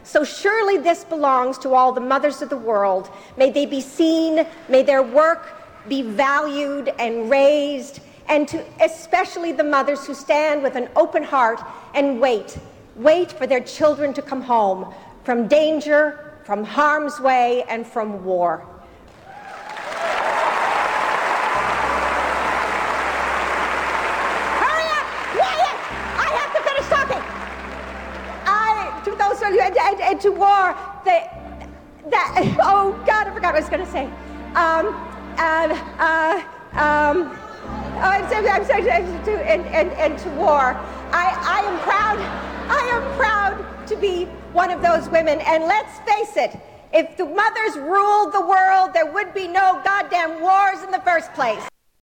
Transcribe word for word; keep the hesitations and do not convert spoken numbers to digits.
So surely this belongs to all the mothers of the world. May they be seen, may their work be valued and raised, and to especially the mothers who stand with an open heart and wait, wait for their children to come home from danger, from harm's way, and from war. And, and, and to war, the, that, oh God, I forgot what I was going to say. Um, and, uh, um, oh, I'm sorry, I'm sorry, and, and, and, and to war. I, I am proud, I am proud to be one of those women, and let's face it, if the mothers ruled the world, there would be no goddamn wars in the first place.